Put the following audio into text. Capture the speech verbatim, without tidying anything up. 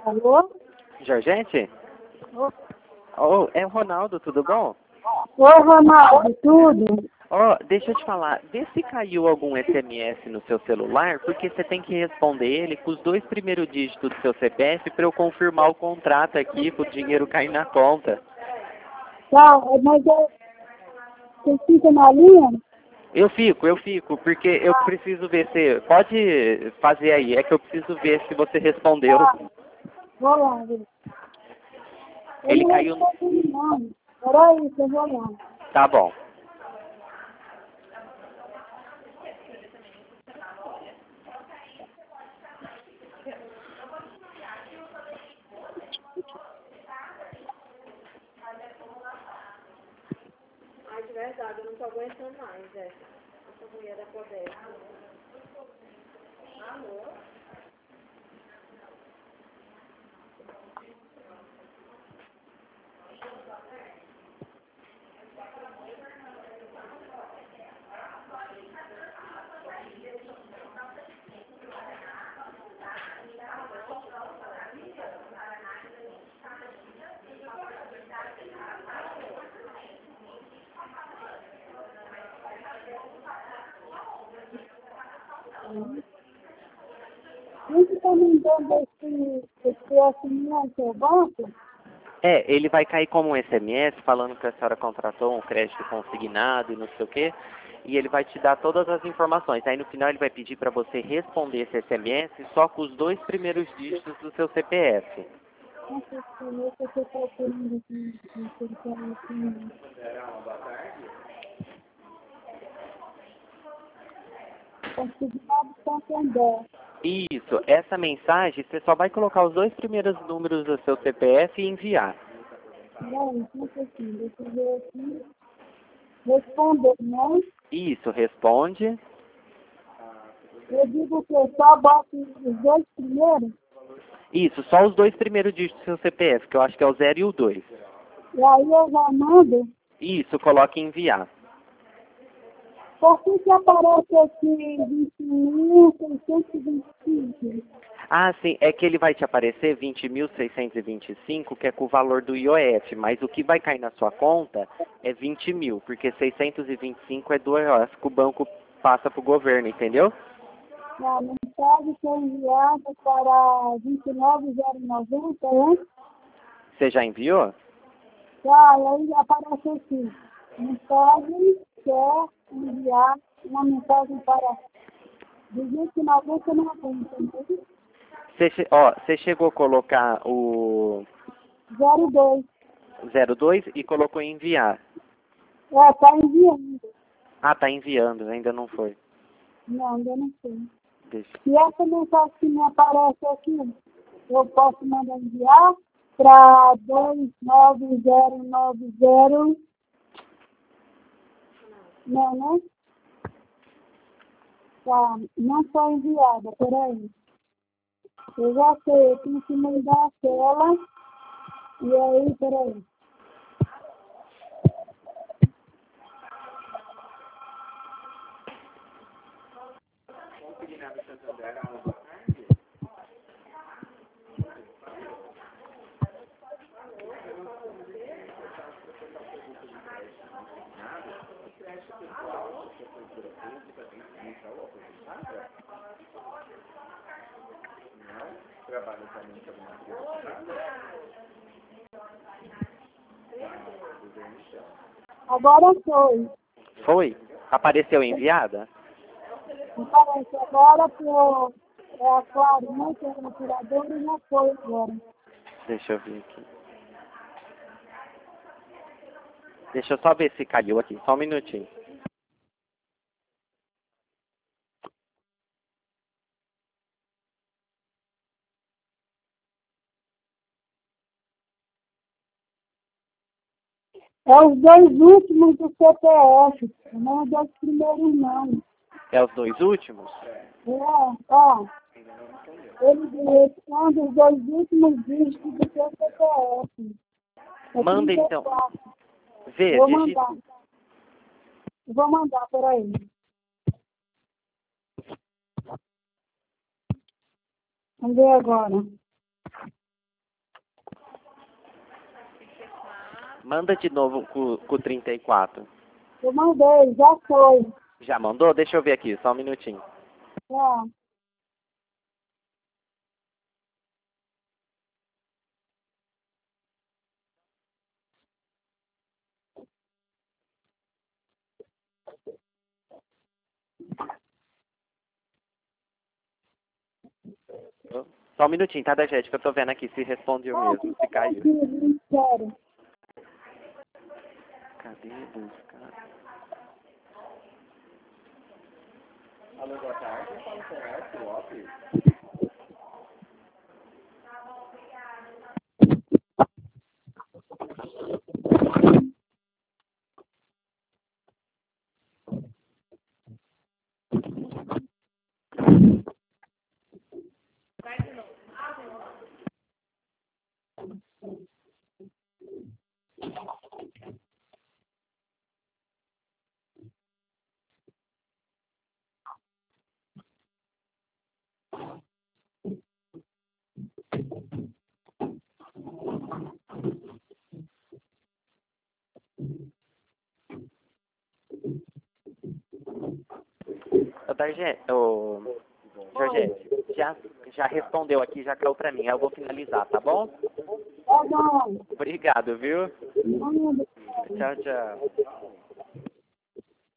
Alô? Georgette? Ô- Oh, é o Ronaldo, tudo bom? Oi, Ronaldo, tudo? Ó, deixa eu te falar, vê se caiu algum S M S no seu celular, porque você tem que responder ele com os dois primeiros dígitos do seu C P F para eu confirmar o contrato aqui, para o dinheiro cair na conta. Tá, mas eu, você fica na linha? Eu fico, eu fico, porque eu preciso ver se... Pode fazer aí, é que eu preciso ver se você respondeu. Vou lá, viu? Eu Ele não caiu... respondi não. Peraí, que eu vou lá. Tá bom. Ai, de verdade, eu não tô aguentando mais, Jéssica. Essa mulher da Prodeste. Amor? Quem que tá me dando esse, esse assinante ao banco? É, ele vai cair como um S M S falando que a senhora contratou um crédito consignado e não sei o quê. E ele vai te dar todas as informações. Aí no final ele vai pedir para você responder esse S M S só com os dois primeiros dígitos do seu C P F. Nossa, esse eu tô procurando aqui, esse cara aqui. Consignado Santander. Isso, essa mensagem você só vai colocar os dois primeiros números do seu C P F e enviar. Peraí, só um pouquinho, deixa eu ver aqui. Responder, né? Isso, responde. Eu digo que eu só boto os dois primeiros, Isso, só os dois primeiros dígitos do seu C P F, que eu acho que é o zero e o dois. e aí eu já mando. Isso, coloque em enviar. Por que que aparece aqui vinte mil seiscentos e vinte e cinco? Ah, sim, é que ele vai te aparecer vinte mil seiscentos e vinte e cinco, que é com o valor do I O F, mas o que vai cair na sua conta é vinte mil, porque seiscentos e vinte e cinco é do I O F que o banco passa para o governo, entendeu? A mensagem foi enviada para vinte e nove mil noventa, né? Você já enviou? Tá, e aí aparece aqui. Mensagem quer enviar uma mensagem para duzentos e noventa na conta, entendeu? Você, che- ó, você chegou a colocar o zero dois. zero dois e colocou em enviar. É, tá enviando. Ah, tá enviando, ainda não foi. Não, ainda não sei. Deixa. E essa mensagem que me aparece aqui, eu posso mandar enviar para dois nove zero nove zero. Não, né? Tá, não foi enviada, peraí. Eu já sei, eu tenho que mudar a tela. E aí, peraí. Agora foi. Foi? Apareceu enviada? Aparece agora pro é a Claro, né? Que é a curadora e já foi agora. Deixa eu ver aqui. Deixa eu só ver se caiu aqui, só um minutinho. É os dois últimos do C P F, não os dois primeiros não. É os dois últimos? É, ó. Ele responde os dois últimos dígitos do seu C P F. É Manda então. trinta e quatro. Vê, Vou digita. mandar. Vou mandar, peraí. Vamos ver agora. Manda de novo com, com o trinta e quatro. Eu mandei, já foi. Já mandou? Deixa eu ver aqui, só um minutinho. É. Só um minutinho, tá, da gente, que eu tô vendo aqui se respondeu mesmo, se caiu. Sério. Cadê buscar? Alô, boa tarde, fala com o Arthur Lopes. Ô, Dargé, ô, Jorgette, já, já respondeu aqui, já caiu pra mim. Aí eu vou finalizar, tá bom? Tá bom. Obrigado, viu? Manda. Tchau, tchau.